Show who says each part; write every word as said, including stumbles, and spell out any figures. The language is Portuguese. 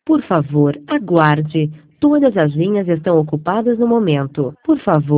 Speaker 1: Por favor, aguarde. Todas as linhas estão ocupadas no momento. Por favor.